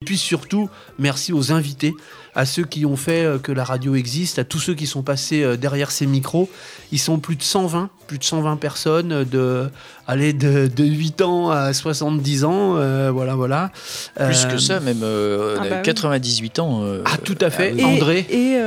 puis surtout, merci aux invités, à ceux qui ont fait que la radio existe, à tous ceux qui sont passés derrière ces micros. Ils sont plus de 120 personnes de 8 ans à 70 ans, voilà. Plus que ça, même 98 ans. Tout à fait, André.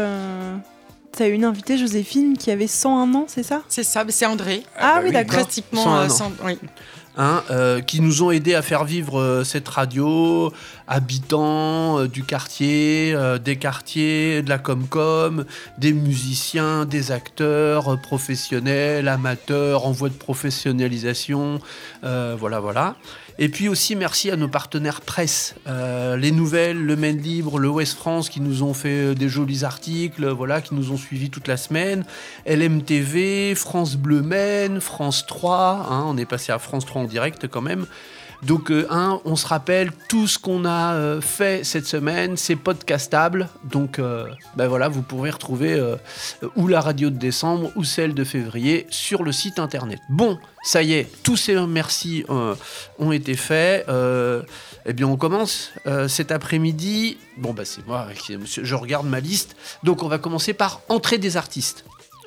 T'as une invitée, Joséphine, qui avait 101 ans, c'est ça ? C'est ça, c'est André. Oui, d'accord. Pratiquement 101 ans. Oui. Qui nous ont aidés à faire vivre cette radio, habitants du quartier, des quartiers, de la Comcom, des musiciens, des acteurs professionnels, amateurs, en voie de professionnalisation, voilà. Et puis aussi merci à nos partenaires presse, les Nouvelles, le Maine Libre, le Ouest France qui nous ont fait des jolis articles, qui nous ont suivis toute la semaine, LMTV, France Bleu Maine, France 3, on est passé à France 3 en direct quand même. Donc on se rappelle, tout ce qu'on a fait cette semaine, c'est podcastable. Donc vous pourrez retrouver ou la radio de décembre ou celle de février sur le site internet. Bon, ça y est, tous ces merci ont été faits. On commence cet après-midi. C'est moi, je regarde ma liste. Donc on va commencer par entrée des artistes.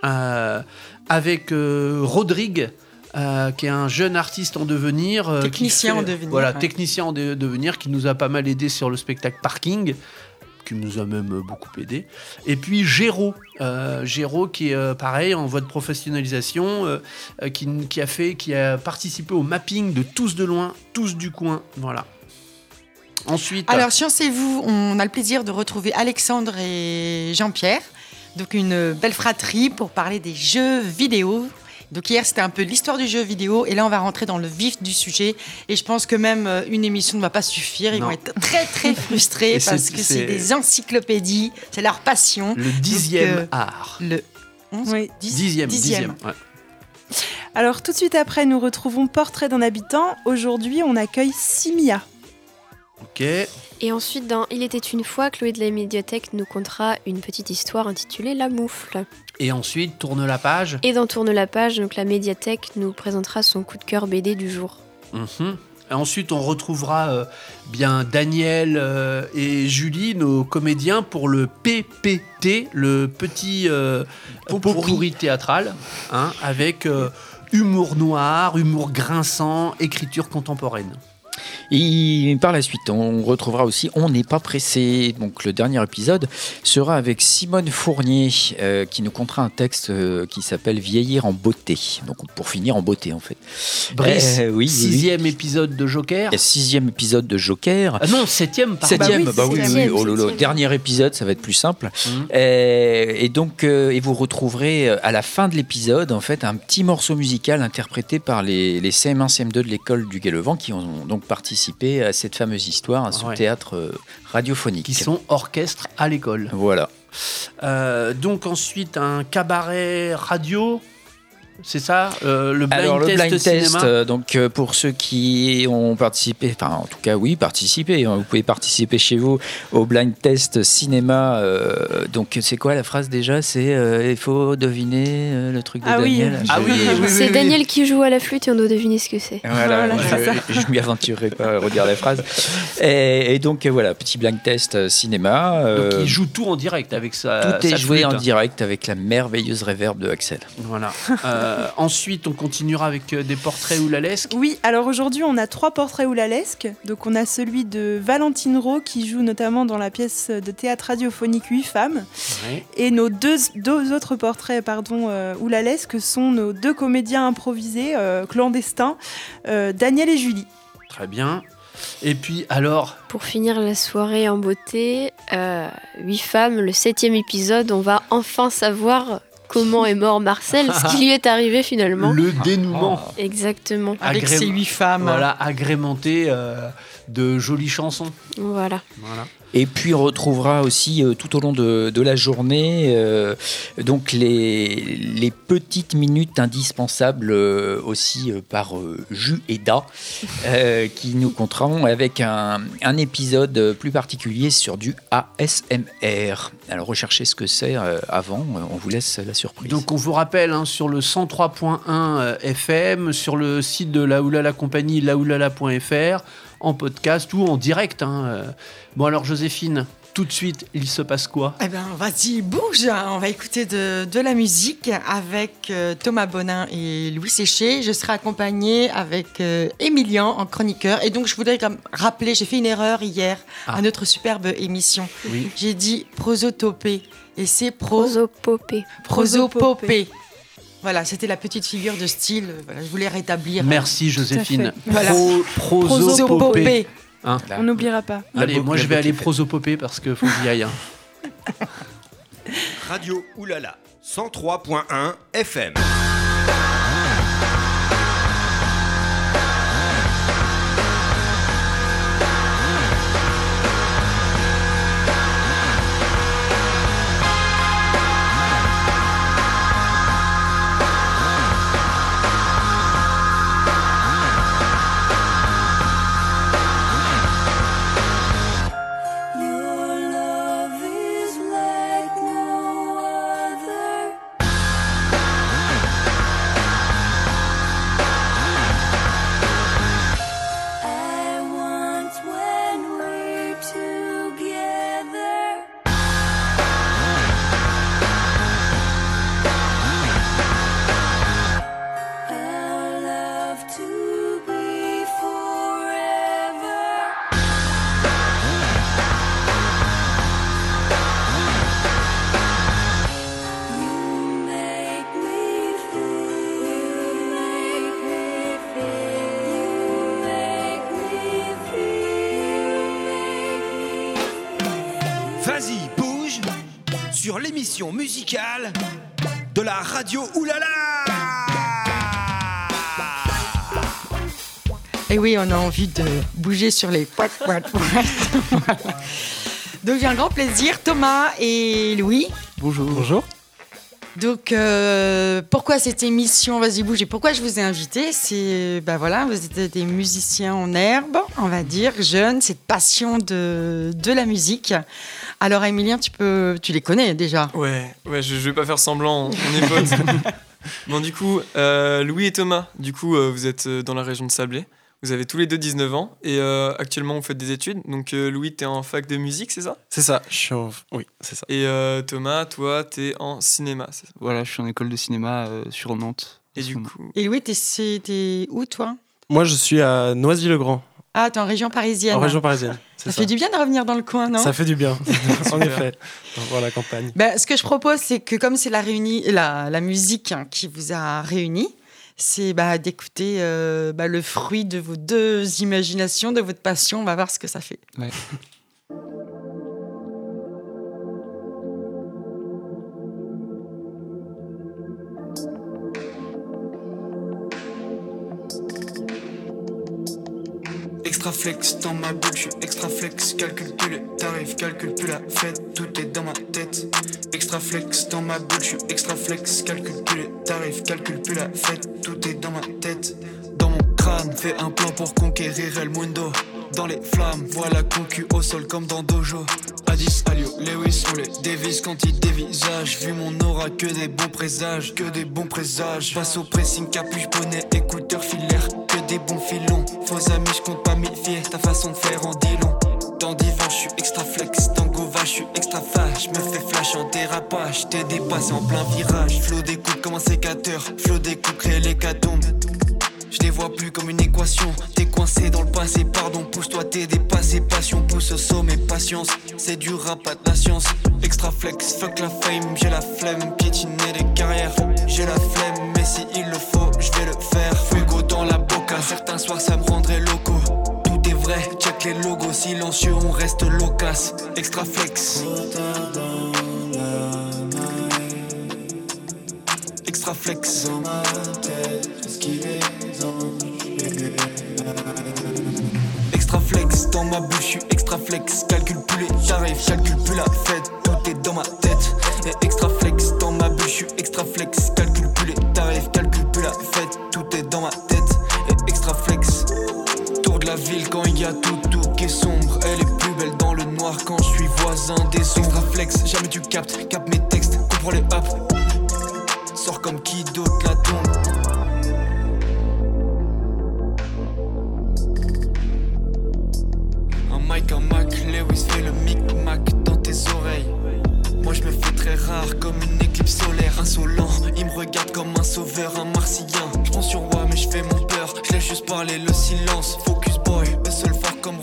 Avec Rodrigue, qui est un jeune artiste en devenir. Technicien en devenir. Voilà, technicien en devenir, qui nous a pas mal aidé sur le spectacle Parking, qui nous a même beaucoup aidé. Et puis Géraud, qui est pareil, en voie de professionnalisation, qui a participé au mapping de Tous de loin, Tous du coin. Voilà. Ensuite. Alors, sciencez-vous, on a le plaisir de retrouver Alexandre et Jean-Pierre. Donc, une belle fratrie pour parler des jeux vidéo. Donc hier, c'était un peu l'histoire du jeu vidéo. Et là, on va rentrer dans le vif du sujet. Et je pense que même une émission ne va pas suffire. Ils vont être très, très frustrés parce que c'est des encyclopédies. C'est leur passion. Le 10e art. Le 11 Oui. 10e. Ouais. Alors, tout de suite après, nous retrouvons Portrait d'un habitant. Aujourd'hui, on accueille Simia. Ok. Et ensuite, dans Il était une fois, Chloé de la médiathèque nous contera une petite histoire intitulée La Moufle. Et ensuite, Tourne la page. Et dans Tourne la page, donc la médiathèque nous présentera son coup de cœur BD du jour. Et ensuite, on retrouvera Daniel et Julie, nos comédiens, pour le PPT, le petit pot-pourri théâtral, avec humour noir, humour grinçant, écriture contemporaine. Et par la suite, on retrouvera aussi On n'est pas pressé. Donc le dernier épisode sera avec Simone Fournier qui nous contera un texte qui s'appelle Vieillir en beauté. Donc pour finir en beauté en fait. Brice, sixième épisode de Joker. Sixième épisode de Joker. Ah non, septième. Septième, oui. Oh lolo. Dernier épisode, ça va être plus simple. Et donc, et vous retrouverez à la fin de l'épisode en fait un petit morceau musical interprété par les CM1, CM2 de l'école du Gai-le-Vent qui ont donc participé à cette fameuse histoire, à ce théâtre radiophonique. Qui sont orchestre à l'école. Voilà. Donc ensuite, un cabaret radio. C'est ça, le blind le test blind cinéma. test, donc pour ceux qui ont participé, enfin en tout cas oui, participer, vous pouvez participer chez vous au blind test cinéma. Donc c'est quoi la phrase déjà ? C'est il faut deviner le truc de Daniel. C'est Daniel qui joue à la flûte et on doit deviner ce que c'est. Voilà, je ne m'y aventurerai pas à redire la phrase. Et donc voilà, petit blind test cinéma. Donc il joue tout en direct avec sa Tout est joué flûte. en direct avec la merveilleuse reverb de Axel. Voilà. Ensuite, on continuera avec des portraits oulalesques. Oui, alors aujourd'hui, on a 3 portraits oulalesques. Donc, on a celui de Valentine Rowe, qui joue notamment dans la pièce de théâtre radiophonique 8 femmes. Ouais. Et nos deux autres portraits oulalesques sont nos 2 comédiens improvisés, clandestins, Daniel et Julie. Très bien. Et puis, alors... Pour finir la soirée en beauté, 8 femmes, le 7e épisode, on va enfin savoir... Comment est mort Marcel, ce qui lui est arrivé finalement. Le dénouement. Exactement. Avec ces 8 femmes. Voilà, agrémenté de jolies chansons. Voilà. Et puis on retrouvera aussi tout au long de la journée donc les petites minutes indispensables aussi par Jus et Da qui nous compteront avec un épisode plus particulier sur du ASMR. Alors recherchez ce que c'est avant, on vous laisse la surprise. Donc on vous rappelle sur le 103.1 FM, sur le site de la Oulala Compagnie, laoulala.fr. en podcast ou en direct. Bon alors Joséphine, tout de suite, il se passe quoi ? Eh bien, vas-y, bouge. On va écouter de la musique avec Thomas Bonin et Louis Séché. Je serai accompagnée avec Emilien en chroniqueur. Et donc, je voudrais comme rappeler, j'ai fait une erreur hier à notre superbe émission. Oui. J'ai dit prosotopée et c'est Prosopopée. prosopopée. Voilà, c'était la petite figure de style. Voilà, je voulais rétablir. Merci Joséphine. Voilà. Prosopopée. Prosopopée. On n'oubliera pas. Allez, moi je vais aller prosopopée parce que faut que j'y aille. Radio Oulala, 103.1 FM. Vas-y, bouge sur l'émission musicale de la radio Oulala. Et oui, on a envie de bouger sur les poites. Donc j'ai un grand plaisir, Thomas et Louis. Bonjour. Donc pourquoi cette émission Vas-y bouge et pourquoi je vous ai invité, c'est voilà, vous êtes des musiciens en herbe, on va dire, jeunes, cette passion de la musique. Alors Emilien, tu les connais déjà. Ouais, je vais pas faire semblant, on est potes. Bon, du coup, Louis et Thomas, vous êtes dans la région de Sablé. Vous avez tous les deux 19 ans et actuellement vous faites des études. Donc Louis, t'es en fac de musique, c'est ça ? C'est ça, oui, c'est ça. Et Thomas, toi, t'es en cinéma, c'est ça ? Voilà, je suis en école de cinéma sur Nantes. Et du coup... Et Louis, t'es où toi ? Moi, je suis à Noisy-le-Grand. Ah, t'es en région parisienne. En région parisienne, c'est ça. Ça fait du bien de revenir dans le coin, non ? Ça fait du bien, en effet, dans la campagne. Ce que je propose, c'est que comme c'est la musique qui vous a réunis, c'est d'écouter le fruit de vos deux imaginations, de votre passion. On va voir ce que ça fait. Ouais. Extra flex dans ma bulle, je suis extra flex, calcule plus les tarifs, calcule plus la fête, tout est dans ma tête. Extra flex dans ma bulle, je suis extra flex, calcule plus les tarifs, calcule plus la fête, tout est dans ma tête. Dans mon crâne, fais un plan pour conquérir El Mundo. Dans les flammes, voilà concu au sol comme dans Dojo. Addis, Alio, Lewis, on les dévise quand ils dévisagent. Vu mon aura, que des bons présages, que des bons présages. Passe au pressing, capuche, bonnet, écouteur, filaire, que des bons filons. Faux amis, je compte pas m'y fier, ta façon de faire en dit long. Dans divan, je suis extra flex, dans Gova, je suis extra flash. Me fais flash en dérapage, t'es dépassé en plein virage. Flow des coups comme un sécateur, flow des coups crée l'hécatombe. Je les vois plus comme une équation, t'es coincé dans le passé, pardon, pousse-toi, t'es dépassé, passion, pousse au sommet, patience, c'est du rap, pas de la science. Extra flex, fuck la fame, j'ai la flemme, piétiner les carrières, j'ai la flemme, mais si il le faut, je vais le faire. Fuego dans la boca, certains soirs ça me rendrait loco. Tout est vrai, check les logos, silencieux, on reste loquace. Extra flex. Extra flex dans ma tête, esquiver les anges. Extra flex dans ma bouche, je suis extra flex. Calcule plus les tarifs, calcule plus la fête, tout est dans ma tête. Et extra flex dans ma bouche, je suis extra flex. Calcule plus les tarifs, calcule plus la fête, tout est dans ma tête. Et extra flex. Tour de la ville quand il y a tout qui est sombre. Elle est plus belle dans le noir quand je suis voisin des ombres. Extra flex, jamais tu captes mes textes, comprends les ups. Sors comme qui d'autre la tombe.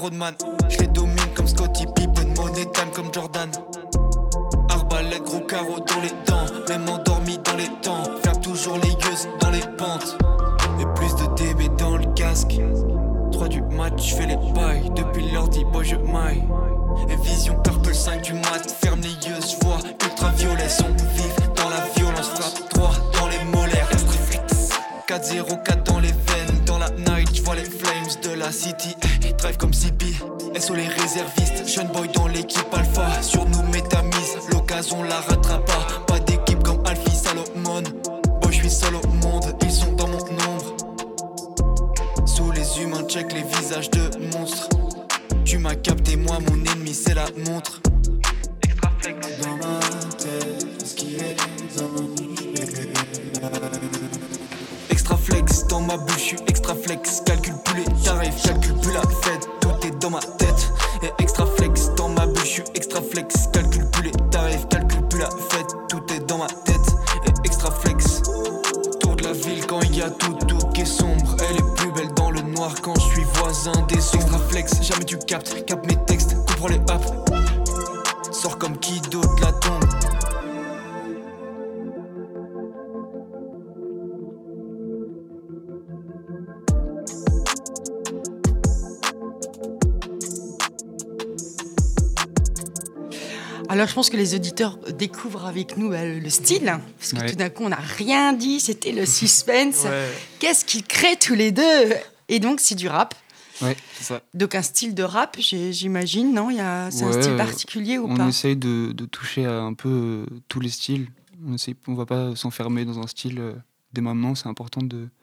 Rodman. Je les domine comme Scottie Pippen, money time comme Jordan. Arbalète, gros carreau dans les dents, même endormi dans les temps. Ferme toujours les yeux dans les pentes. Et plus de DB dans le casque. 3 du match, je fais les bails. Depuis l'ordi, boy, je maille. Et vision purple 5 du mat. Ferme les yeux, je vois ultraviolet. Son vif dans la violence, frappe droit dans les molaires. 4-0-4 dans les veines. Dans la night, je vois les flames de la city. Drive comme CB. SO les réservistes, Sean Boy dans l'équipe alpha. Sur nous métamise, l'occasion la rattrape pas. Pas d'équipe comme Alfie Salomon. Boy je suis seul au monde, ils sont dans mon ombre. Sous les humains check les visages de monstres. Tu m'as capté, moi mon ennemi c'est la montre. Extra flex dans ma tête, ce qui est extra flex dans ma bouche, je suis extra flex. Calcule plus les tarifs, calcule plus la fête. Tout est dans ma tête. Et extra flex dans ma bouche, je suis extra flex. Calcule plus les tarifs, calcule plus la fête. Tout est dans ma tête. Et extra flex. Tour de la ville quand il y a tout qui est sombre. Elle est plus belle dans le noir quand je suis voisin des ombres. Extra flex, jamais tu captes. Capte mes textes, comprends les apps. Sors comme qui d'autre la tombe. Alors je pense que les auditeurs découvrent avec nous le style, parce que tout d'un coup on n'a rien dit, c'était le suspense. Qu'est-ce qu'ils créent tous les deux? Et donc c'est du rap. Ouais, c'est ça. Donc un style de rap, j'imagine, non? C'est un style particulier ou pas? On essaye de toucher à un peu tous les styles. On va pas s'enfermer dans un style dès maintenant. C'est important,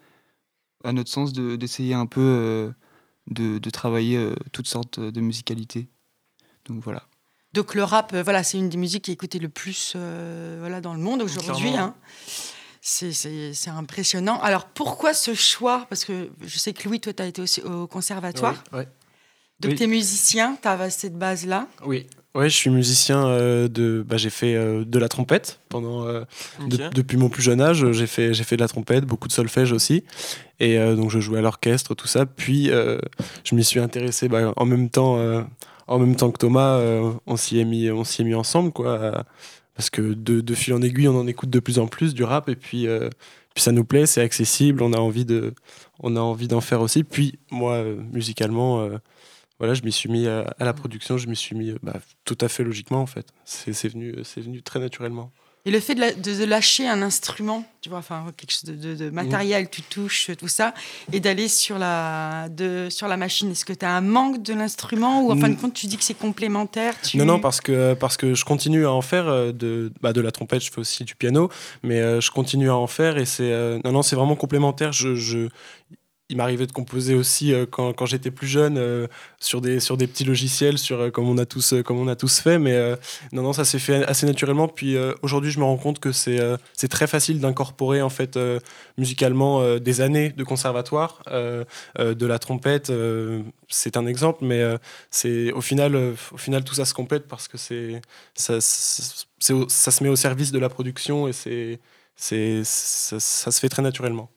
à notre sens, d'essayer un peu de travailler toutes sortes de musicalités. Donc voilà. Donc le rap, c'est une des musiques qui est écoutée le plus dans le monde aujourd'hui. Hein. C'est impressionnant. Alors pourquoi ce choix? Parce que je sais que Louis, toi, tu as été aussi au conservatoire. Oui. Donc tu es musicien, tu as cette base-là. Oui. Ouais, je suis musicien j'ai fait de la trompette pendant depuis mon plus jeune âge. J'ai fait de la trompette, beaucoup de solfège aussi, et donc je jouais à l'orchestre, tout ça. Puis je m'y suis intéressé en même temps que Thomas. On s'y est mis ensemble, quoi, parce que de fil en aiguille, on en écoute de plus en plus du rap, et puis ça nous plaît, c'est accessible, on a envie d'en faire aussi. Puis moi, musicalement. Je m'y suis mis à la production, je m'y suis mis tout à fait logiquement en fait. C'est venu très naturellement. Et le fait de lâcher un instrument, tu vois, quelque chose de matériel, tu touches, tout ça, et d'aller sur la machine, est-ce que tu as un manque de l'instrument ou en fin de compte tu dis que c'est complémentaire? Non, parce que je continue à en faire de la trompette, je fais aussi du piano, mais je continue à en faire et c'est vraiment complémentaire. Il m'arrivait de composer aussi quand j'étais plus jeune sur des petits logiciels, comme on a tous fait, mais ça s'est fait assez naturellement. Puis aujourd'hui, je me rends compte que c'est très facile d'incorporer en fait musicalement des années de conservatoire, de la trompette, c'est un exemple, mais c'est au final tout ça se complète parce que ça se met au service de la production et ça se fait très naturellement.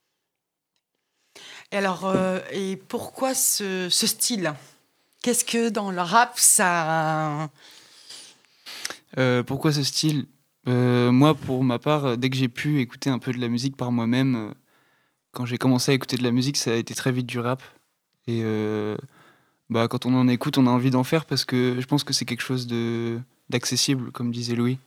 Et alors, et pourquoi ce style? Qu'est-ce que dans le rap, ça... Pourquoi ce style? Moi, pour ma part, dès que j'ai pu écouter un peu de la musique par moi-même, quand j'ai commencé à écouter de la musique, ça a été très vite du rap. Et quand on en écoute, on a envie d'en faire parce que je pense que c'est quelque chose d'accessible, comme disait Louis,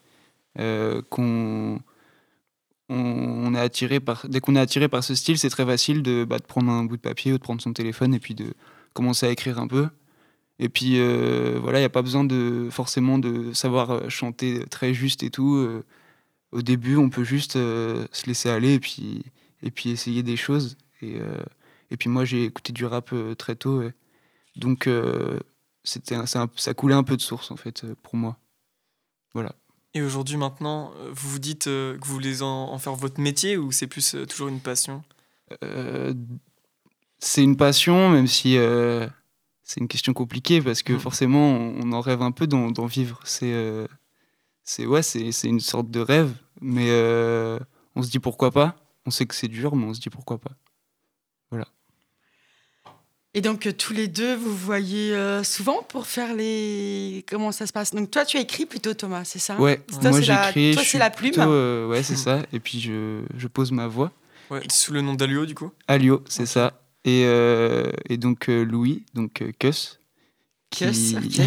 on est attiré dès qu'on est attiré par ce style, c'est très facile de prendre un bout de papier ou de prendre son téléphone et puis de commencer à écrire un peu. Et puis il n'y a pas besoin forcément de savoir chanter très juste et tout. Au début, on peut juste se laisser aller et puis essayer des choses. Et puis moi, j'ai écouté du rap très tôt. Donc ça coulait un peu de source en fait pour moi. Voilà. Et aujourd'hui, maintenant, vous vous dites que vous voulez en faire votre métier ou c'est plus toujours une passion? C'est une passion, même si c'est une question compliquée parce que forcément, on en rêve un peu d'en vivre. C'est une sorte de rêve, mais on se dit pourquoi pas. On sait que c'est dur, mais on se dit pourquoi pas. Voilà. Et donc, tous les deux, vous voyez souvent pour faire les... Comment ça se passe? Donc, toi, tu écris plutôt, Thomas, c'est ça? Ouais, toi, moi j'écris. Toi, c'est la plume. Plutôt, ouais, c'est ça. Et puis, je pose ma voix. Ouais, sous le nom d'Alio, du coup. Alio, c'est ça. Et donc, Louis, donc Kuss. Kuss, ok.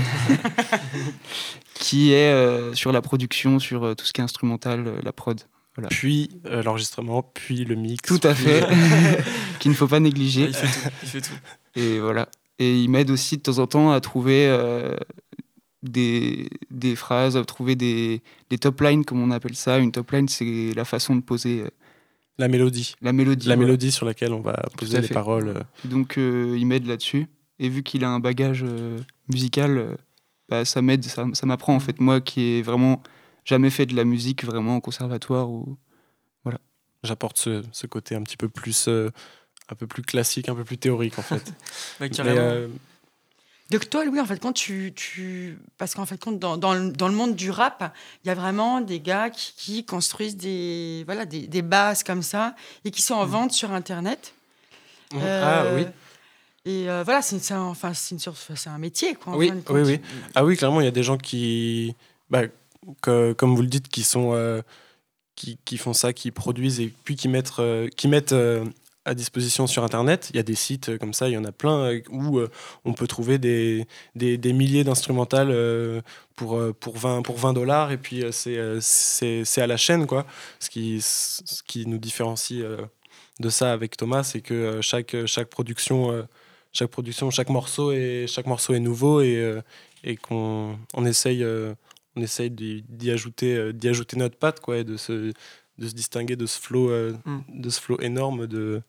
Qui est sur la production, sur tout ce qui est instrumental, la prod. Voilà. Puis l'enregistrement, puis le mix. Tout à fait. Qu'il ne faut pas négliger. Ouais, il fait tout. Et voilà. Et il m'aide aussi de temps en temps à trouver des phrases, à trouver des top lines, comme on appelle ça. Une top line, c'est la façon de poser la mélodie. La mélodie. La mélodie sur laquelle on va poser les paroles. Donc il m'aide là-dessus. Et vu qu'il a un bagage musical, ça m'aide, ça m'apprend en fait. Moi qui ai vraiment jamais fait de la musique vraiment en conservatoire ou voilà. J'apporte ce côté un petit peu plus classique, un peu plus théorique en fait. Carrément. Donc toi, Louis, en fait, quand parce qu'en fait, dans le monde du rap, il y a vraiment des gars qui construisent des bases comme ça et qui sont en vente sur Internet. Ah oui. Et voilà, c'est un métier, quoi. Oui. Ah oui, clairement, il y a des gens qui, comme vous le dites, qui sont qui font ça, qui produisent et puis qui mettent à disposition sur Internet. Il y a des sites comme ça, il y en a plein où on peut trouver des milliers d'instrumentales pour $20 et puis c'est à la chaîne, quoi. Ce qui nous différencie de ça avec Thomas, c'est que chaque production, chaque morceau est nouveau et qu'on essaye d'y ajouter notre patte, quoi, et de se distinguer de ce flow énorme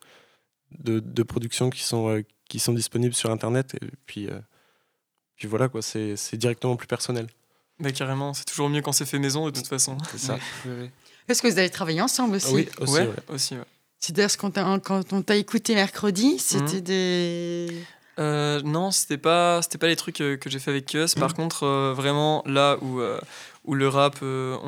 de productions qui sont disponibles sur Internet. Et puis voilà, quoi, c'est directement plus personnel. Carrément, c'est toujours mieux quand c'est fait maison, de toute façon. C'est ça. Oui. Est-ce que vous avez travaillé ensemble aussi? Oui, aussi. Aussi, ouais. C'est-à-dire quand on t'a écouté mercredi, c'était des... Non, c'était pas les trucs que j'ai fait avec Kuss. Par contre, vraiment là où le rap,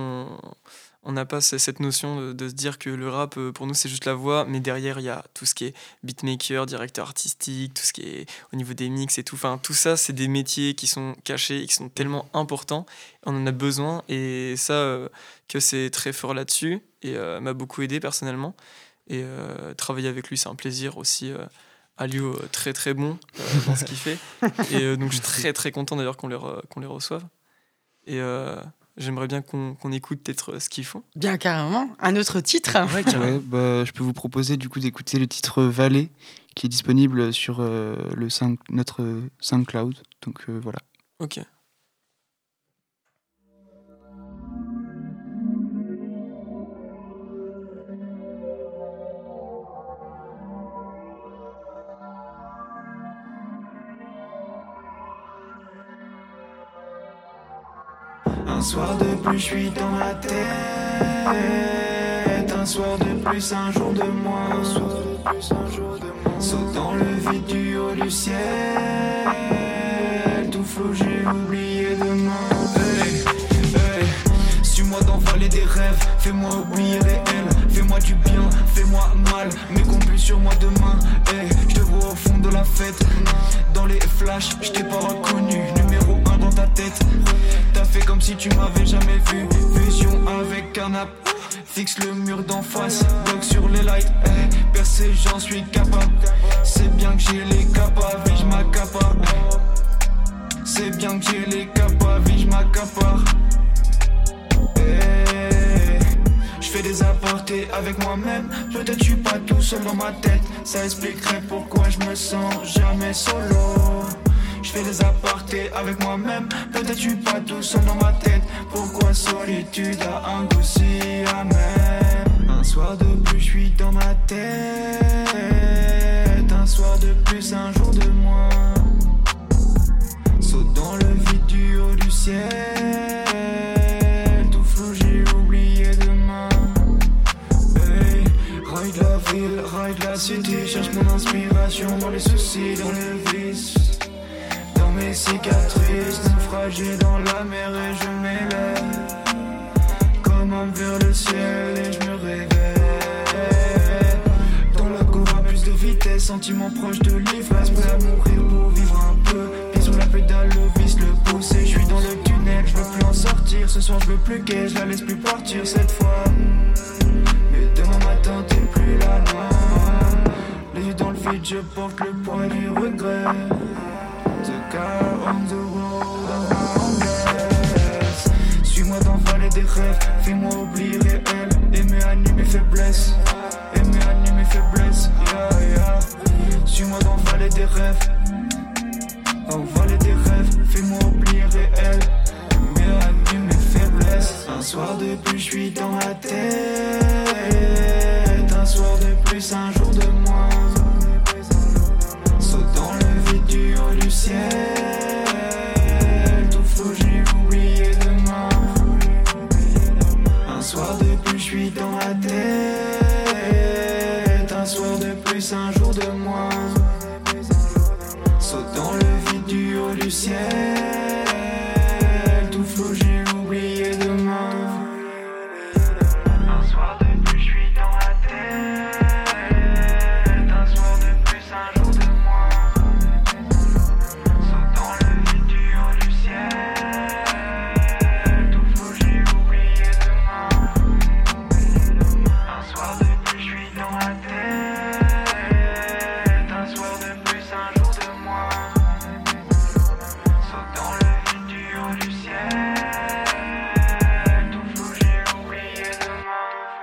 on n'a pas cette notion de se dire que le rap, pour nous, c'est juste la voix, mais derrière, il y a tout ce qui est beatmaker, directeur artistique, tout ce qui est au niveau des mix et tout. Enfin, tout ça, c'est des métiers qui sont cachés et qui sont tellement importants. On en a besoin et ça, Kuss est très fort là-dessus et m'a beaucoup aidé personnellement. Et travailler avec lui, c'est un plaisir aussi. Alio, très très bon dans ce qu'il fait. Et donc, je suis très très content d'ailleurs qu'on les reçoive. Et j'aimerais bien qu'on écoute peut-être ce qu'ils font. Bien, carrément. Un autre titre. Ouais, je peux vous proposer du coup d'écouter le titre Vallée, qui est disponible sur notre SoundCloud. Donc voilà. Ok. Un soir de plus, je suis dans ma tête. Un soir de plus, un jour de moins. Saute dans le vide du haut du ciel. Tout flou, j'ai oublié demain. Suis-moi dans vallée des rêves. Fais-moi oublier les haines. Fais-moi du bien, fais-moi mal. Mais compte plus sur moi demain. Je te vois au fond de la fête. Dans les flashs, je t'ai pas reconnu. Numéro 1 dans ta tête. T'as fait comme si tu m'avais jamais vu. Fusion avec canap. Fixe le mur d'en face. Bloc sur les lights. Percer, j'en suis capable. C'est bien que j'ai les capas. Vige m'accapare. C'est bien que j'ai les capas. Vige m'accapare. Je fais des apartés avec moi-même. Peut-être je suis pas tout seul dans ma tête. Ça expliquerait pourquoi je me sens jamais solo. Je fais des apartés avec moi-même. Peut-être je suis pas tout seul dans ma tête. Pourquoi solitude a un goût si amer. Un soir de plus, je suis dans ma tête. Un soir de plus, un jour de moins. Saute dans le vide du haut du ciel. Tout flou, j'ai oublié demain. Hey, ride la ville, ride la cité. Cherche mon inspiration dans les soucis, dans le vice. Mes cicatrices, naufragées dans la mer et je m'élève comme homme vers le ciel et je me réveille. Dans la cour à plus de vitesse, stress, sentiments proches de l'ivresse. Prêt à mourir pour vivre un peu. Pied sur la pédale, le vice, le pousser. Je suis dans le tunnel, je veux plus en sortir. Ce soir je veux plus qu'elle, je la laisse plus partir cette fois. Mais demain matin t'es plus là, loin. Les yeux dans le vide, je porte le poids du regret. The car on the road, on bless. Suis-moi dans vallée des rêves, fais-moi oublier réel. Aimer annuler mes faiblesses, aimer annuler mes faiblesses, yeah, yeah. Suis-moi dans vallée des rêves, oh vallée des rêves, fais-moi oublier réel. Aimer annuler mes faiblesses. Un soir de plus, je suis dans ma tête. Un soir de plus, un jour de moins. Saute dans le vide du haut du ciel. Tout flou, j'ai oublié demain. Un soir de plus, je suis dans ma tête. Un soir de plus, un jour de moins. Saute dans le vide du haut du ciel. Tout flou, j'ai oublié demain. Un soir de plus, je suis dans ma tête. Un soir de plus, un jour de moins. Saute dans le vide du haut du ciel. Tout flou, j'ai oublié demain. Un soir de plus, je suis dans ma tête. Un soir de plus, un jour de moins. Saute dans le vide du haut du ciel. Tout flou, j'ai oublié demain.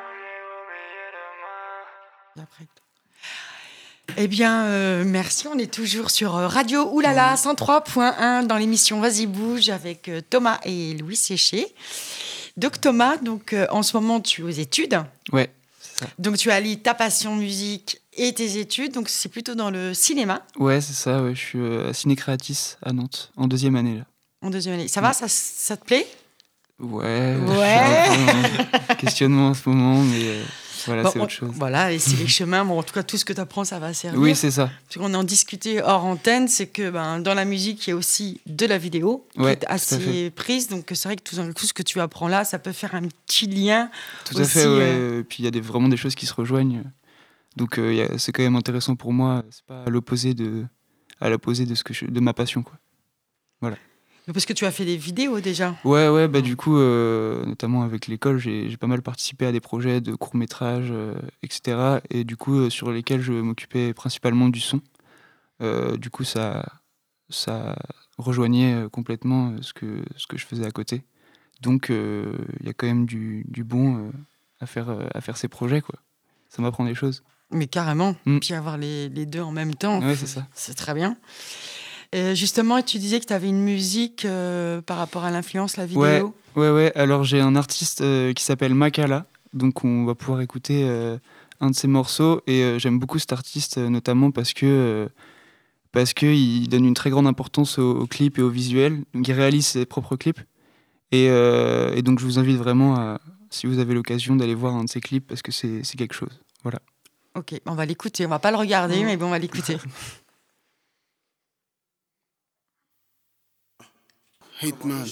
Après. Eh bien, merci. On est toujours sur Radio Oulala 103.1 dans l'émission Vas-y bouge avec Thomas et Louis Séché. Donc Thomas, en ce moment tu es aux études. Ouais, c'est ça. Donc tu allies ta passion musique et tes études. Donc c'est plutôt dans le cinéma. Ouais, c'est ça. Ouais. Je suis à Ciné Créatis à Nantes, en 2e année là. En 2e année. Ça va, ça te plaît? Ouais. Ouais. Je suis un peu en questionnement en ce moment, mais voilà, Bon, c'est autre chose. Voilà, et c'est les chemins. Bon, en tout cas, tout ce que tu apprends, ça va servir. Oui, c'est ça. Parce qu'on en discutait hors antenne, c'est que dans la musique, il y a aussi de la vidéo Ouais, qui est assez prise. Donc c'est vrai que tout ce que tu apprends là, ça peut faire un petit lien. Tout aussi, à fait, ouais. Et puis il y a vraiment des choses qui se rejoignent. Donc c'est quand même intéressant pour moi. C'est pas à l'opposé de de ma passion, quoi. Voilà. Parce que tu as fait des vidéos déjà. Ouais, bah du coup, notamment avec l'école, j'ai pas mal participé à des projets de courts-métrages, etc. Et du coup, sur lesquels je m'occupais principalement du son. Du coup, ça rejoignait complètement ce que je faisais à côté. Donc, il y a quand même du bon à faire ces projets, quoi. Ça m'apprend des choses. Mais carrément. Puis avoir les deux en même temps, ouais, c'est ça. C'est très bien. Justement, tu disais que tu avais une musique par rapport à l'influence, la vidéo. Ouais. Alors, j'ai un artiste qui s'appelle Makala. Donc, on va pouvoir écouter un de ses morceaux. Et j'aime beaucoup cet artiste, notamment parce que il donne une très grande importance aux clips et aux visuels. Donc, il réalise ses propres clips. Et donc, je vous invite vraiment, si vous avez l'occasion, d'aller voir un de ses clips parce que c'est quelque chose. Voilà. Ok, on va l'écouter. On va pas le regarder, mais bon, on va l'écouter. Hitman.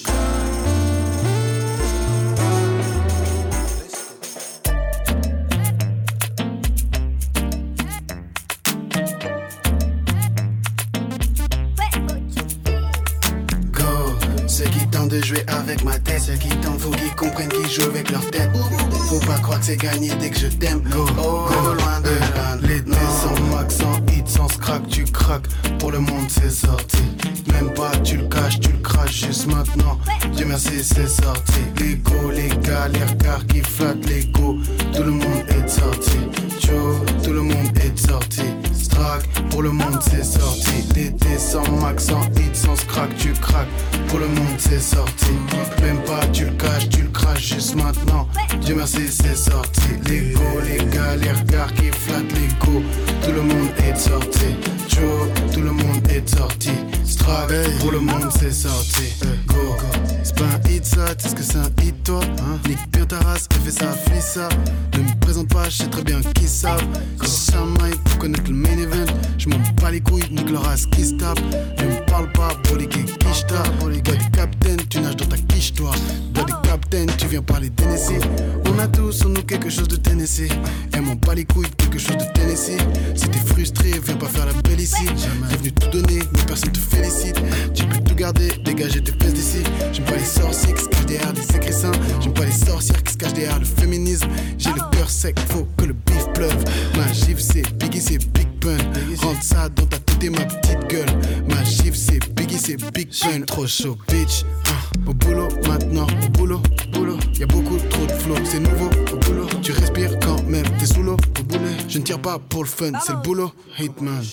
Ceux qui tentent de jouer avec ma tête, ceux qui tentent, faut qu'ils comprennent qu'ils jouent avec leur tête. Faut pas croire que c'est gagné dès que je t'aime. Go loin de là. L'été sans max, sans hit, sans scrack, tu craques. Pour le monde c'est sorti. Même pas tu le caches, tu le craches juste maintenant. Dieu merci c'est sorti. L'ego, les gars, les regards qui flattent l'ego. Tout le monde est sorti. Joe, tout le monde est sorti. Strack, pour le monde c'est sorti. L'été sans max, sans hit, sans scrack, tu craques. Pour le monde c'est sorti. Même pas tu le caches, tu le craches juste maintenant. Dieu merci c'est sorti. L'ego, les gars, les regards qui flattent l'ego. Tout le monde est sorti. Joe, tout le monde est sorti. Strack, pour le monde c'est sorti. Go. C'est pas un hit ça, tu sais ce que c'est un hit toi Nique bien ta race et fais ça, fais ça. Ne me présente pas, je sais très bien qui savent. Quand c'est un mic pour connaître le main event. Je m'en bats les couilles, nique leur race qui se tape. Ne me parle pas, brolique et quiche-ta. Toi des captains, tu nages dans ta quiche toi. Toi des captains, tu viens parler d'Hennessy. On a tous sur nous quelque chose de Tennessee. Et m'en bat les couilles, quelque chose de Tennessee. Si t'es frustré, viens pas faire la belle ici. T'es venu tout donner, mais personne te félicite. Tu peux tout garder, dégager tes fesses d'ici. J'aime pas les sorciers qui se cachent derrière des écrits saints. J'aime pas les sorcières qui se cachent derrière le féminisme. J'ai le cœur sec, faut que le bif pleuve. Ma gifle c'est Biggie, c'est Big Pun. Rentre ça dans ta tête et ma petite gueule. Ma gifle c'est Biggie, c'est Big Pun. Trop chaud, bitch. Au boulot, maintenant, au boulot, boulot. Y'a beaucoup trop de flow, c'est nouveau, au boulot. Tu respires quand même, t'es sous l'eau, au boulet. Je ne tire pas pour le fun, c'est le boulot, Hitman.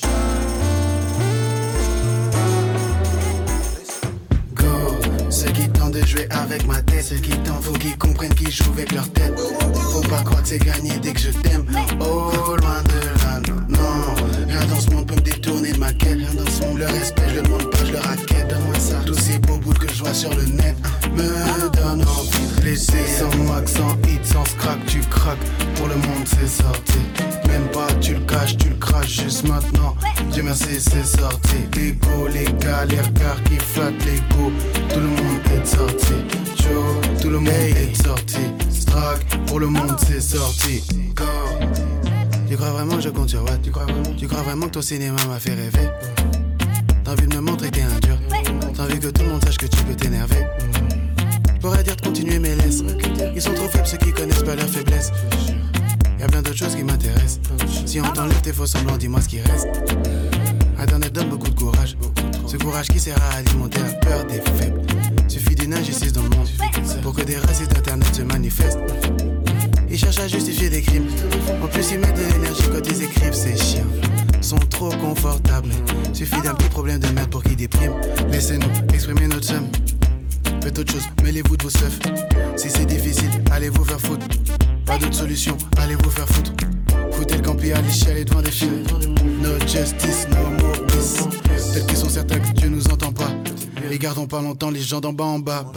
Go, ceux qui tentent de jouer avec ma tête, ceux qui tentent, faut qu'ils comprennent qu'ils jouent avec leur tête. Faut pas croire que c'est gagné dès que je t'aime. Oh, loin de là, non. Rien dans ce monde peut me détourner de ma quête. Rien dans ce monde, le respect, je le demande pas, je le raquette. Donne-moi ça. Tous ces beaux bouts que je vois sur le net me donnent envie de laisser. Sans moi, sans hit, sans scrap, tu craques. Pour le monde, c'est sorti. Même pas, tu le caches, tu le craches juste maintenant. Dieu merci, c'est sorti. L'ego, les gars, les regards qui flattent l'ego. Tout le monde est sorti. Joe, tout le monde est sorti. Strack, pour le monde, c'est sorti. Go. Tu crois vraiment que je compte sur what? Tu crois vraiment que ton cinéma m'a fait rêver? T'as envie de me montrer que t'es un dur? T'as envie que tout le monde sache que tu peux t'énerver? Pourrais dire de continuer mais laisse. Ils sont trop faibles ceux qui connaissent pas leur faiblesse. Y'a plein d'autres choses qui m'intéressent. Si on t'enlève tes faux semblants, dis-moi ce qui reste. Internet donne beaucoup de courage. Ce courage qui sert à alimenter la peur des faibles. Suffit d'une injustice dans le monde pour que des racistes d'internet se manifestent. Ils cherchent à justifier des crimes. En plus ils mettent de l'énergie quand ils écrivent. Ces chiens sont trop confortables. Suffit d'un petit problème de merde pour qu'ils dépriment. Laissez-nous exprimer notre somme. Faites autre chose, mêlez-vous de vos seufs. Si c'est difficile, allez vous faire foutre. Pas d'autre solution, allez vous faire foutre. Foutez le campi, allez chialer devant des films. No justice, no more peace. Peut-être qu'ils sont certains que Dieu nous entend pas. Et gardons pas longtemps les gens d'en bas en bas.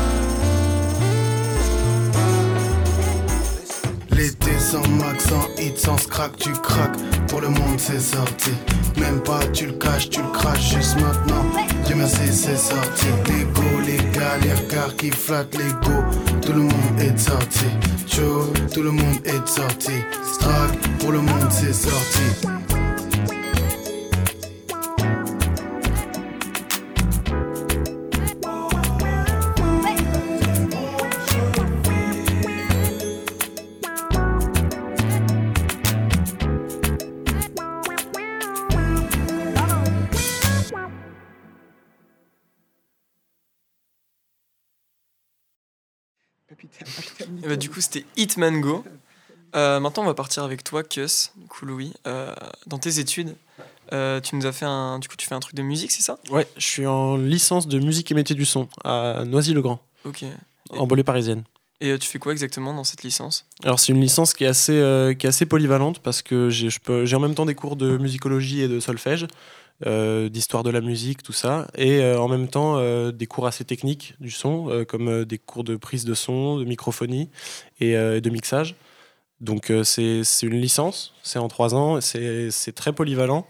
L'été sans max, sans hit, sans scrack, tu craques. Pour le monde c'est sorti. Même pas tu le caches, tu le craches juste maintenant. Dieu merci c'est sorti. L'ego, les gars, les regards qui flattent l'ego. Tout le monde est sorti. Joe, tout le monde est sorti. Strack, pour le monde c'est sorti. Et bah, du coup, c'était Hitman Go. Maintenant, on va partir avec toi, Kus, du coup, Louis. Dans tes études, tu nous as fait du coup, tu fais un truc de musique, c'est ça? Ouais, je suis en licence de musique et métier du son à Noisy-le-Grand, Ok. en banlieue parisienne. Et tu fais quoi exactement dans cette licence? Alors c'est une licence qui est assez polyvalente parce que j'ai en même temps des cours de musicologie et de solfège, d'histoire de la musique, tout ça, et en même temps des cours assez techniques du son, comme des cours de prise de son, de microphonie et de mixage. Donc c'est une licence, c'est en 3 ans, c'est très polyvalent,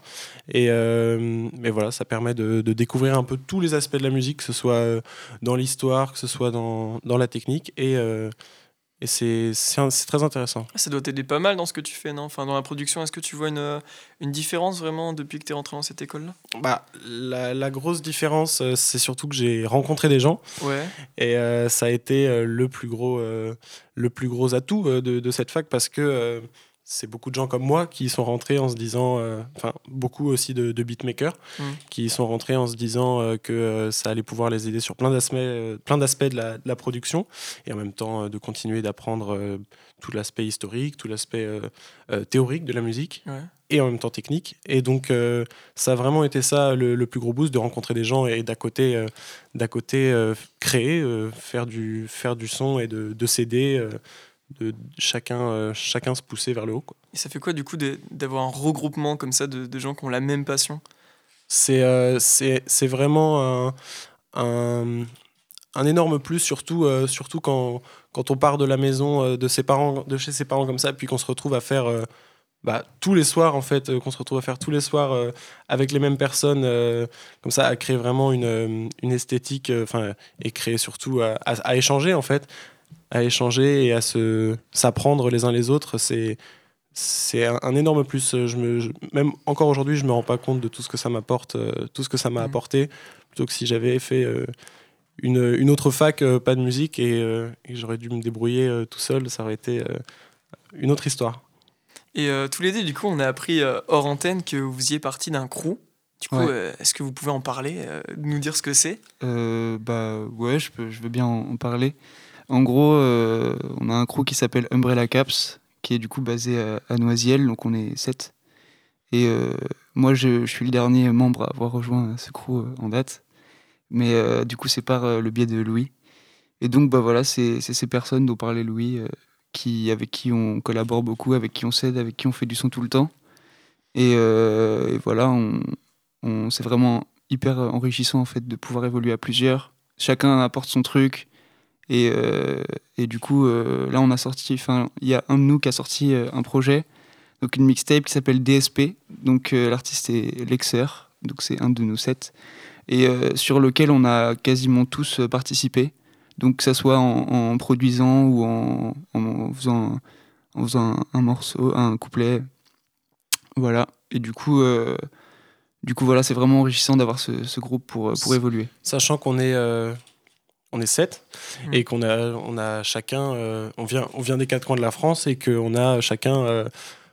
mais voilà, ça permet de découvrir un peu tous les aspects de la musique, que ce soit dans l'histoire, que ce soit dans la technique, et c'est très intéressant. Ça doit t'aider pas mal dans ce que tu fais, non? Enfin, dans la production, est-ce que tu vois une différence vraiment depuis que tu es rentré dans cette école-là? Bah, la grosse différence, c'est surtout que j'ai rencontré des gens. Ouais. Et ça a été le plus gros atout de cette fac parce que c'est beaucoup de gens comme moi qui sont rentrés en se disant, enfin beaucoup aussi de beatmakers, qui sont rentrés en se disant que ça allait pouvoir les aider sur plein d'aspects de la production, et en même temps de continuer d'apprendre tout l'aspect historique, tout l'aspect théorique de la musique. Ouais. Et en même temps technique. Et donc, ça a vraiment été ça le plus gros boost, de rencontrer des gens et d'à côté créer, faire du son et de s'aider, de chacun se pousser vers le haut, quoi. Et ça fait quoi, du coup, d'avoir un regroupement comme ça de gens qui ont la même passion? C'est vraiment un énorme plus, surtout quand on part de la maison, de chez ses parents comme ça, puis qu'on se retrouve à faire... tous les soirs en fait, qu'on se retrouve à faire tous les soirs avec les mêmes personnes, comme ça, à créer vraiment une esthétique, et créer surtout à échanger en fait. à échanger et à s'apprendre les uns les autres. C'est un énorme plus. Même encore aujourd'hui, je me rends pas compte de tout ce que ça m'apporte, tout ce que ça m'a apporté. Plutôt que si j'avais fait une autre fac, pas de musique, et j'aurais dû me débrouiller tout seul, ça aurait été une autre histoire. Et tous les deux, du coup, on a appris hors antenne que vous faisiez partie d'un crew. Du coup, est-ce que vous pouvez en parler, nous dire ce que c'est ? Ouais, je veux bien en parler. En gros, on a un crew qui s'appelle Umbrella Caps, qui est du coup basé à Noisiel, donc on est 7. Et moi, je suis le dernier membre à avoir rejoint ce crew en date. Mais du coup, c'est par le biais de Louis. Et donc, voilà, c'est ces personnes dont parlait Louis, avec qui on collabore beaucoup, avec qui on s'aide, avec qui on fait du son tout le temps. Et voilà, c'est vraiment hyper enrichissant en fait de pouvoir évoluer à plusieurs. Chacun apporte son truc. Et du coup, là, il y a un de nous qui a sorti un projet, donc une mixtape qui s'appelle DSP. Donc l'artiste est Lexer, donc c'est un de nos 7. Et sur lequel on a quasiment tous participé. Donc que ça soit en produisant ou en faisant un morceau, un couplet. Voilà. Et du coup, voilà, c'est vraiment enrichissant d'avoir ce groupe pour évoluer. Sachant qu'on est 7 et qu'on a chacun, on vient des 4 coins de la France et qu'on a chacun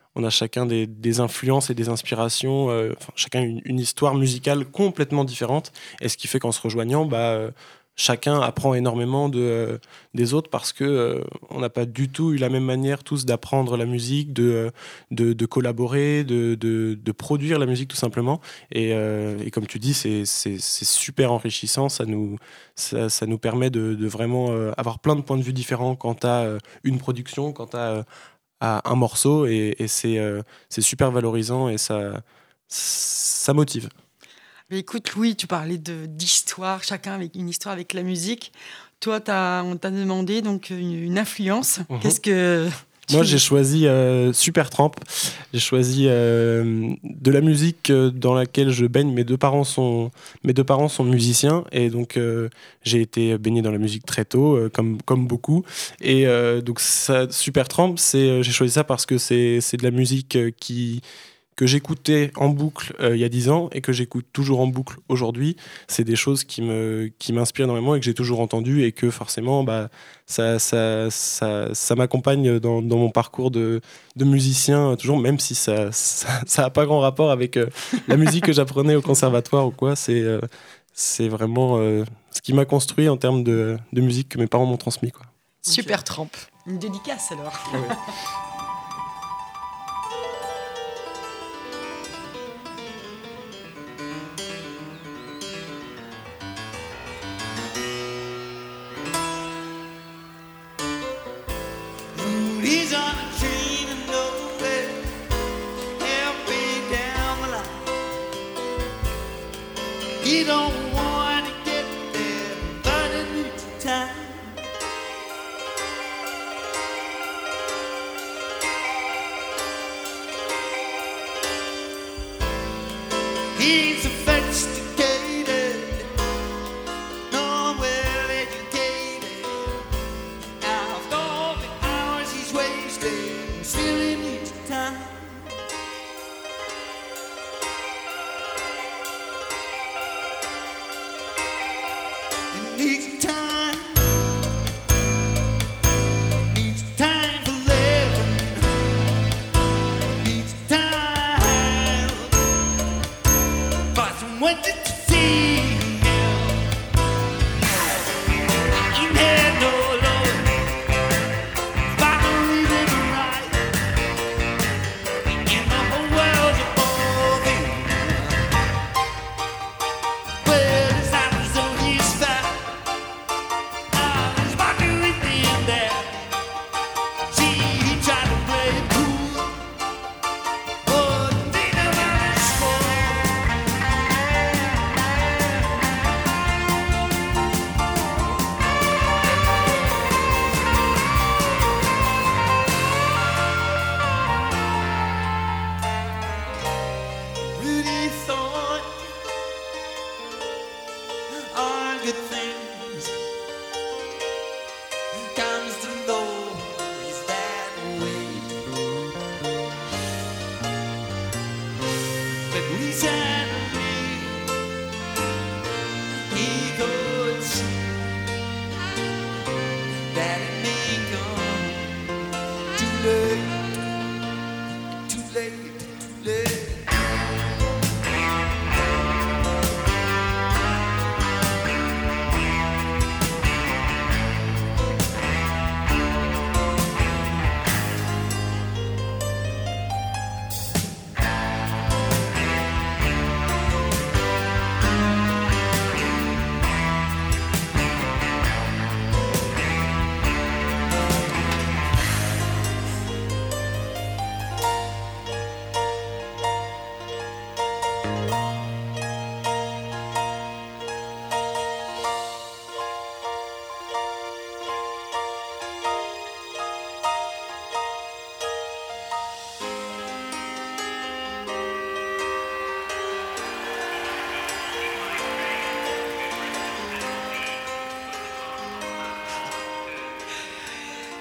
des influences et des inspirations, chacun une histoire musicale complètement différente. Et ce qui fait qu'en se rejoignant, chacun apprend énormément des autres parce que on n'a pas du tout eu la même manière tous d'apprendre la musique, de collaborer, de produire la musique tout simplement. Et comme tu dis, c'est super enrichissant. Ça nous permet de vraiment avoir plein de points de vue différents quant à une production, quant à un morceau, et c'est super valorisant et ça motive. Mais écoute, Louis, tu parlais d'histoire, chacun avec une histoire avec la musique. Toi, on t'a demandé donc une influence. Qu'est-ce que Moi, j'ai choisi Supertramp. J'ai choisi de la musique dans laquelle je baigne. Mes deux parents sont musiciens, et donc j'ai été baigné dans la musique très tôt, comme beaucoup. Et donc Supertramp, j'ai choisi ça parce que c'est de la musique que j'écoutais en boucle il y a 10 ans et que j'écoute toujours en boucle aujourd'hui. C'est des choses qui m'inspirent énormément et que j'ai toujours entendues, et que forcément ça m'accompagne dans mon parcours de musicien toujours, même si ça a pas grand rapport avec la musique que j'apprenais au conservatoire ou quoi. C'est vraiment ce qui m'a construit en termes de musique que mes parents m'ont transmis, quoi. Supertramp. Une dédicace alors. Ouais. You don't want to get there, but it needs time. He's sophisticated, not well educated. After all the hours he's wasted, still he needs time. Needs time.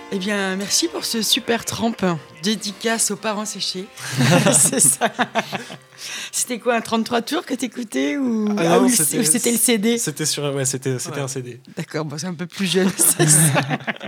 Eh bien, merci pour ce super trempe. Dédicace aux parents séchés. C'est ça. C'était quoi, un 33 tours que t'écoutais ou c'était le CD? C'était un CD. D'accord, bon, c'est un peu plus jeune. C'est ça.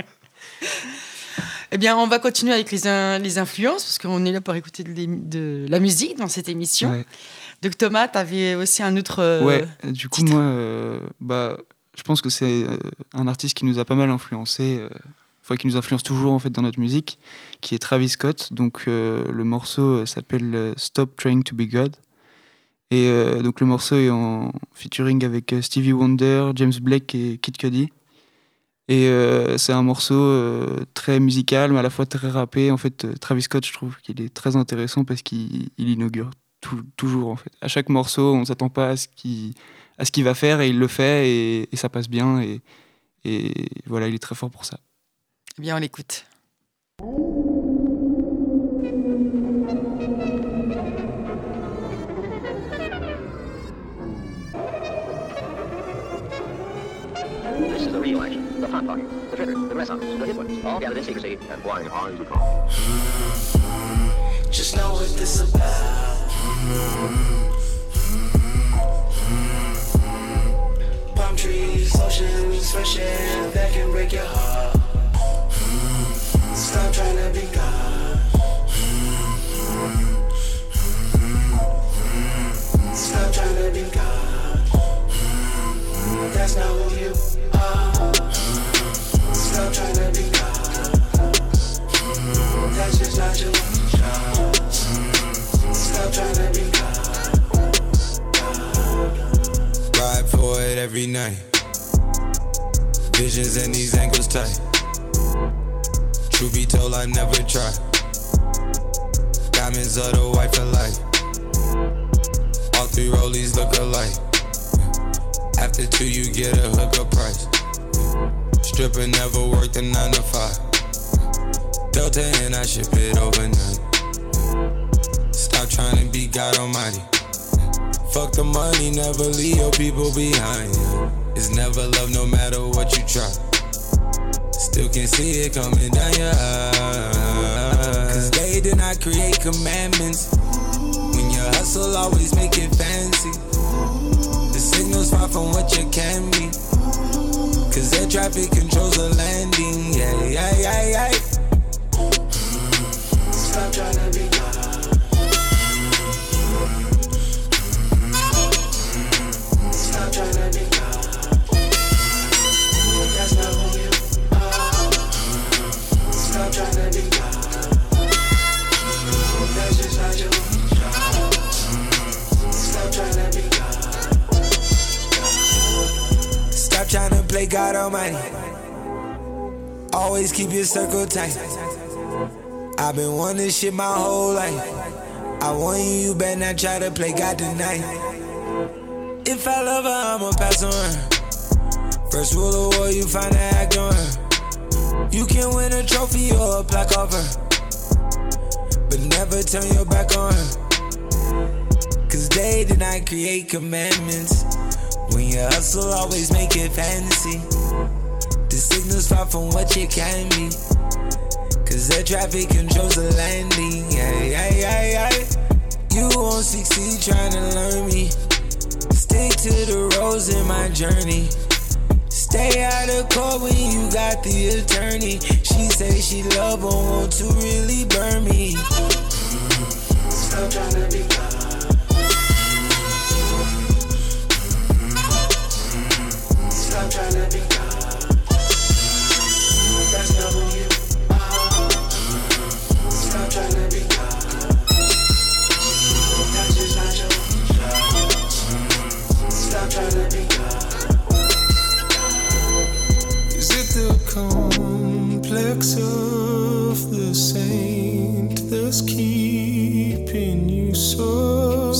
Eh bien, on va continuer avec les influences, parce qu'on est là pour écouter de la musique dans cette émission. Ouais. Donc Thomas, tu avais aussi un autre... Ouais, du coup, titre. Moi, je pense que c'est un artiste qui nous a pas mal influencé, qui nous influence toujours en fait dans notre musique, qui est Travis Scott. Donc le morceau s'appelle Stop Trying to Be God. Et donc le morceau est en featuring avec Stevie Wonder, James Blake et Kid Cudi. Et c'est un morceau très musical, mais à la fois très rappé. En fait, Travis Scott, je trouve qu'il est très intéressant parce qu'il inaugure toujours. En fait, à chaque morceau, on s'attend pas à ce qu'il va faire et il le fait et ça passe bien. Et voilà, il est très fort pour ça. Eh bien, on l'écoute. This is the real action, the fanfare, the trigger, the renaissance, the hit ones, all gathered in secrecy and blind eyes to call. Just know what this about. Palm trees, oceans, fresh air that can break your heart. Stop trying to be God. Stop trying to be God. That's not who you are. Stop trying to be God. That's just not you. Stop trying to be God. Ride for it every night. Visions in these ankles tight. Truth be told, I never tried. Diamonds of the white for life. All three rollies look alike. After two, you get a hookup price. Stripper never worked a 9 to 5. Delta and I ship it overnight. Stop trying to be God Almighty. Fuck the money, never leave your people behind. It's never love no matter what you try. Still can see it coming down your eyes. Cause they did not create commandments. When you hustle, always make it fancy. The signal's far from what you can be. Cause air traffic controls the landing. Yeah. Stop trying to be God. Stop trying to be God. That's not who you are. Stop trying to be God. That's just not you. Stop trying to be God. Stop trying to play God Almighty. Always keep your circle tight. I've been wanting this shit my whole life. I want you, you better not try to play God tonight. If I love her, I'ma pass on her. First rule of war, you find an act on her. You can win a trophy or a plaque off her, but never turn your back on her. Cause they did not create commandments. When you hustle, always make it fancy. The signal's far from what you can be. Cause air traffic controls the landing. Yeah. You won't succeed trying to learn me. Stick to the roads in my journey. Stay out of court when you got the attorney. She say she love but want to really burn me. Stop trying to be God. Stop trying to be God. That's not who you are. Stop trying to be God. That's just not you. Stop trying to be God. Is it the complex of the saint that's keeping you so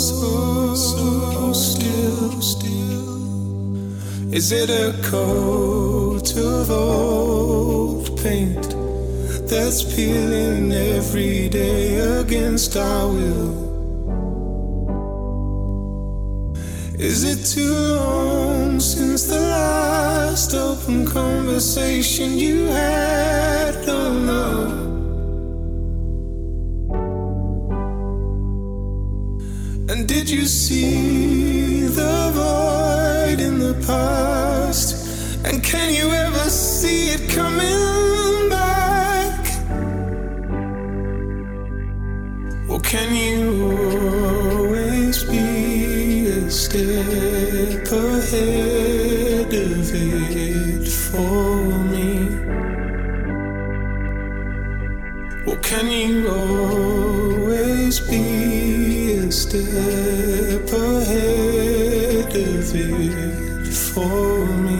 still? Is it a coat of old paint that's peeling every day against our will? Is it too long since the last open conversation you had? Oh no. And did you see the void in the past? And can you ever see it coming back? Or can you always be a step ahead of it for me? Or can you always be a step ahead of it for me?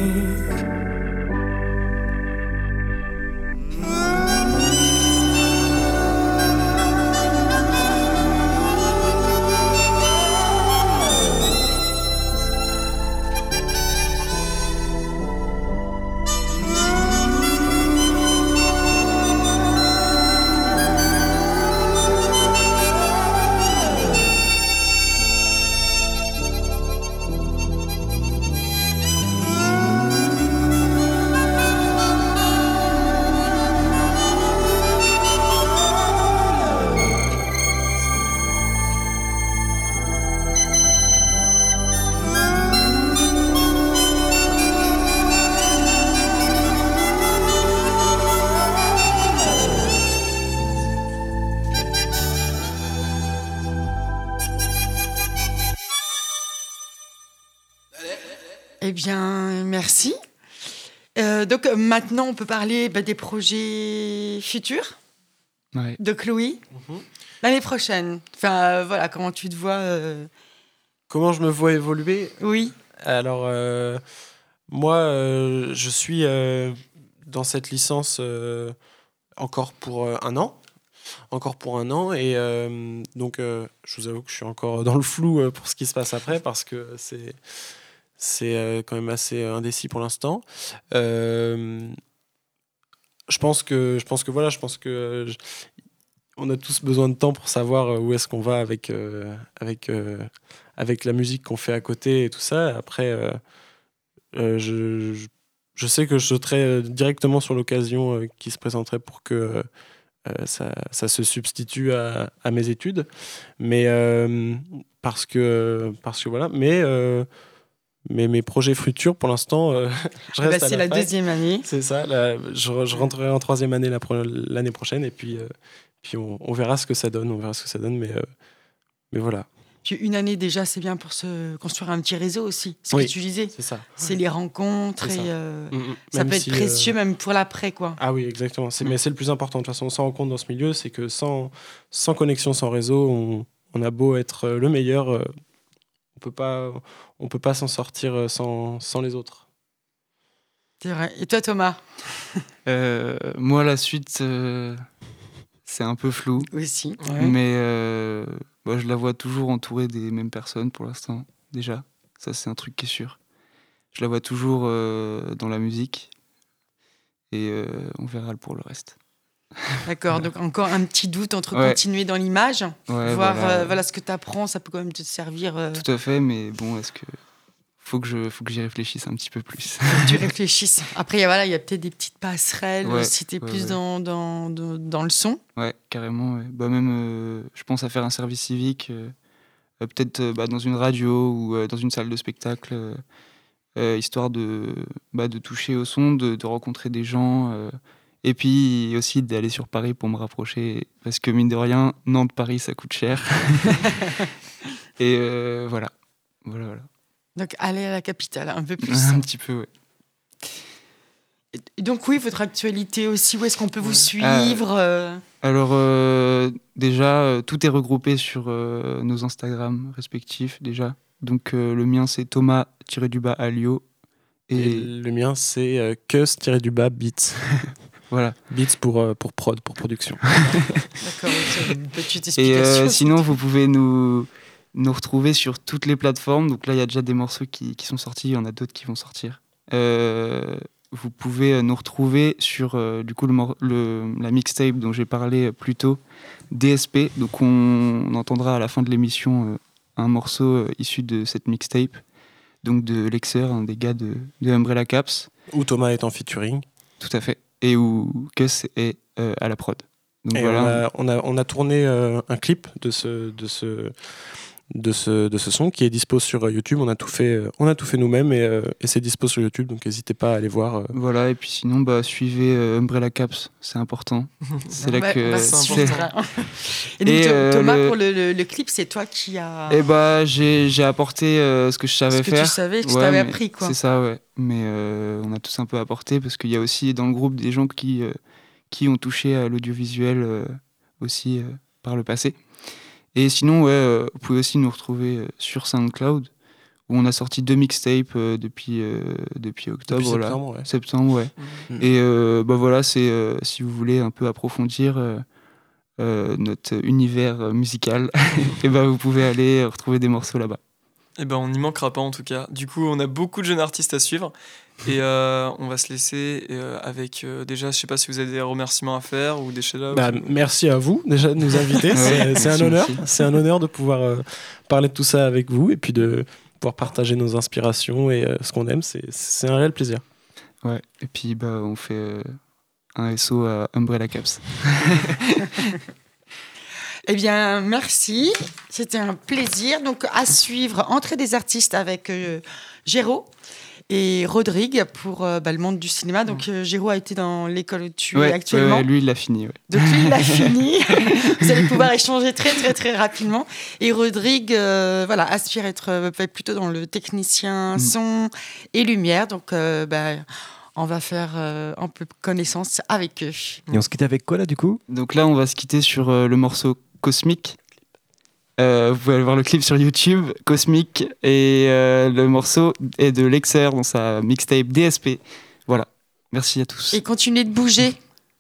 Eh bien, merci. Donc maintenant, on peut parler des projets futurs de Chloé. L'année prochaine. Enfin, voilà, comment tu te vois Comment je me vois évoluer? Oui. Alors, moi, je suis dans cette licence encore pour un an. Encore pour un an. Et donc, je vous avoue que je suis encore dans le flou pour ce qui se passe après, parce que c'est quand même assez indécis pour l'instant. Je pense que on a tous besoin de temps pour savoir où est-ce qu'on va avec la musique qu'on fait à côté et tout ça. Après, je sais que je sauterai directement sur l'occasion qui se présenterait pour que ça se substitue à mes études. Mais parce que voilà. Mais mes projets futurs, pour l'instant, je reste à c'est la deuxième année. C'est ça. Là, je rentrerai en troisième année l'année prochaine, et puis on verra ce que ça donne. Mais voilà. Puis une année déjà, c'est bien pour se construire un petit réseau aussi. Ce que tu disais. C'est ça. C'est les rencontres C'est et ça. ça peut être précieux même pour l'après, quoi. Ah oui, exactement. Mais c'est le plus important. De toute façon, on s'en rend compte dans ce milieu, c'est que sans connexion, sans réseau, on a beau être le meilleur, on peut pas s'en sortir sans les autres. C'est vrai. Et toi, Thomas? Moi, la suite, c'est un peu flou. Aussi. Mais je la vois toujours entourée des mêmes personnes pour l'instant, déjà. Ça, c'est un truc qui est sûr. Je la vois toujours dans la musique. Et on verra pour le reste. D'accord, donc encore un petit doute entre continuer dans l'image, voir voilà ce que tu apprends, ça peut quand même te servir. Tout à fait, mais bon, est-ce que faut que j'y réfléchisse un petit peu plus. Faut que tu réfléchisses. Après, il y a peut-être des petites passerelles si tu es plus dans le son. Ouais, carrément. Ouais. Bah, même, je pense à faire un service civique, peut-être dans une radio ou dans une salle de spectacle, histoire de toucher au son, de rencontrer des gens. Et puis aussi d'aller sur Paris pour me rapprocher, parce que mine de rien, Nantes-Paris, ça coûte cher. Et voilà. Donc aller à la capitale, un peu plus. Un petit peu, ouais. Et donc oui, votre actualité aussi, où est-ce qu'on peut vous suivre Alors déjà, tout est regroupé sur nos Instagram respectifs déjà. Donc le mien, c'est Thomas-Alio. Et le mien, c'est Keus-Beats. Voilà. Beats pour prod, pour production. D'accord, une petite explication. Et sinon, vous pouvez nous retrouver sur toutes les plateformes. Donc là, il y a déjà des morceaux qui sont sortis, il y en a d'autres qui vont sortir. Vous pouvez nous retrouver sur du coup la mixtape dont j'ai parlé plus tôt, DSP. Donc on entendra à la fin de l'émission un morceau issu de cette mixtape. donc de Lexer, un des gars de Umbrella Caps. Où Thomas est en featuring. Tout à fait. Et où Kuss est à la prod. Donc et voilà. on a tourné un clip de ce son qui est dispo sur YouTube. On a tout fait nous-mêmes et c'est dispo sur YouTube, donc n'hésitez pas à aller voir. Voilà, et puis sinon suivez Umbrella Caps, c'est important. C'est là que c'est important. Et donc Thomas, pour le clip, c'est toi qui as... j'ai apporté ce que je savais faire. Ce que tu savais, que tu t'avais appris, quoi. C'est ça, ouais. Mais on a tous un peu apporté parce qu'il y a aussi dans le groupe des gens qui ont touché à l'audiovisuel aussi par le passé. Et sinon, vous pouvez aussi nous retrouver sur SoundCloud, où on a sorti 2 mixtapes depuis octobre. Depuis septembre, ouais. Mmh. Et voilà, c'est si vous voulez un peu approfondir notre univers musical, et vous pouvez aller retrouver des morceaux là-bas. Et on n'y manquera pas en tout cas. Du coup, on a beaucoup de jeunes artistes à suivre. Et on va se laisser avec déjà, je sais pas si vous avez des remerciements à faire ou des shout-outs. Merci à vous déjà de nous inviter. C'est un honneur. C'est un honneur de pouvoir parler de tout ça avec vous et puis de pouvoir partager nos inspirations et ce qu'on aime. C'est un réel plaisir. Ouais. Et puis on fait un SO à Umbrella Caps. Eh bien, merci. C'était un plaisir. Donc, à suivre, Entrée des artistes avec Géraud et Rodrigue pour le monde du cinéma. Donc, Géraud a été dans l'école où tu es actuellement. Ouais, lui, il l'a fini. Ouais. Donc, lui, il l'a fini. Vous allez pouvoir échanger très, très, très rapidement. Et Rodrigue, aspire à être plutôt dans le technicien son et lumière. Donc, on va faire un peu connaissance avec eux. Et on se quitte avec quoi, là, du coup ? Donc là, on va se quitter sur le morceau Cosmic. Vous pouvez aller voir le clip sur YouTube, Cosmic, et le morceau est de Lexer dans sa mixtape DSP. Voilà, merci à tous. Et continuez de bouger.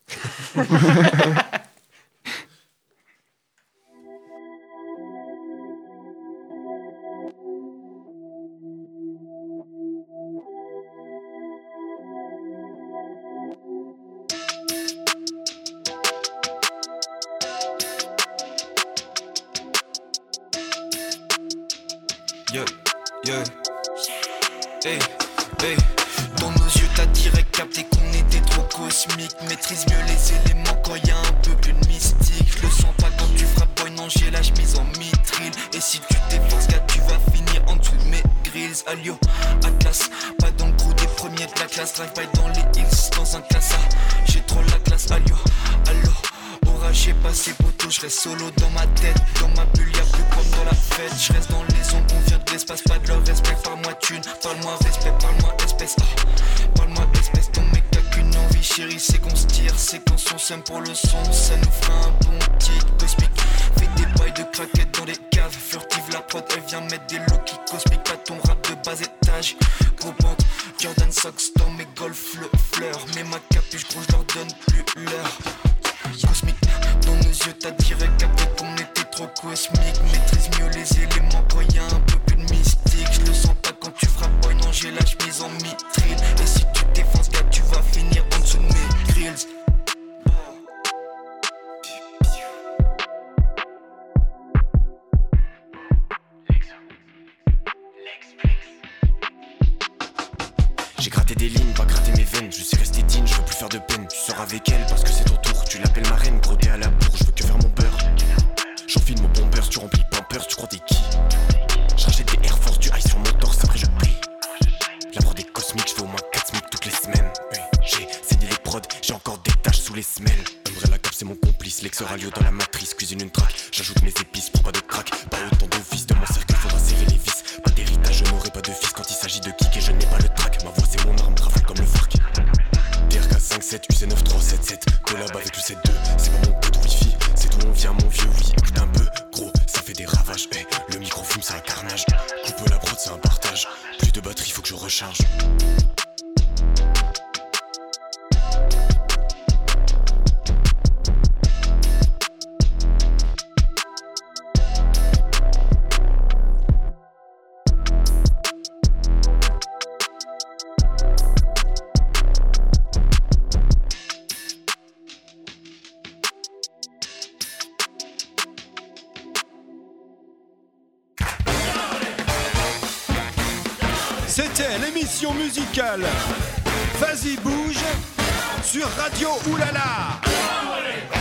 Yeah. Hey. Dans nos yeux t'as direct capté qu'on était trop cosmique. Maîtrise mieux les éléments quand y a un peu plus de mystique. Je le sens pas quand tu frappes, boy, non j'ai la chemise en mitril. Et si tu t'efforces gars tu vas finir en dessous de mes grilles. Allio, Atlas, pas dans le crew des premiers de la classe. Drive by dans les hills, dans un classe A. J'ai trop la classe, allo. J'ai passé poteau, je reste solo dans ma tête. Dans ma bulle, y'a plus comme dans la fête. Je reste dans les ondes, on vient de l'espace. Pas de leur respect, parle-moi thune. Parle-moi respect, parle-moi espèce. Parle-moi espèce, ton mec a qu'une envie, chérie. C'est qu'on se tire, c'est qu'on s'en sème pour le son. Ça nous fera un bon tic cosmique. Fais des bails de craquettes dans les caves. Furtive, la prod, elle vient mettre des lookies cosmiques. Pas ton rap de bas étage. Gros banque, Jordan Socks dans mes golf fleurs. Mais ma capuche, gros, je leur donne plus l'heure. Cosmique, dans nos yeux t'as direct capté qu'on était trop cosmique. Maîtrise mieux les éléments quand y a un peu plus de mystique. Je le sens pas quand tu frappes, boy, non j'ai la chemise en mitril. Et si tu défonces gars tu vas finir en dessous de mes grills. J'ai gratté des lignes, pas gratté mes veines. Je suis resté digne, je veux plus faire de peine. Tu sors avec elle parce que c'est ton tour. Tu l'appelles ma reine, gros t'es à la bourre. Je veux que faire mon beurre. J'enfile mon bombers, tu remplis Pampers. Tu crois t'es qui? J'rachète des Air Force, du high sur mon torse, après je plie. La prod est cosmique, je fais au moins 4 SMIC toutes les semaines. J'ai saigné les prods, j'ai encore des taches sous les semelles. Umbrella Cap c'est mon complice, Lexer Alio dans la matrice. Cuisine une traque, j'ajoute mes épices, prends pas de crack. Pas autant d'office, de mon cercle faudra serrer les vis. Pas d'héritage, je n'aurai pas de fils. Quand il s'agit de kick et je n'ai pas le track. Ma voix c'est mon arme, rafale comme le FARC. DRK 57, UC9 377. Collab avec le 7-2, c'est pas mon code wifi. C'est d'où on vient mon vieux, oui, écoute un peu. Gros, ça fait des ravages, le micro fume c'est un carnage. Coupe la prod c'est un partage. Plus de batterie, faut que je recharge. C'était l'émission musicale Vas-y bouge sur Radio Oulala.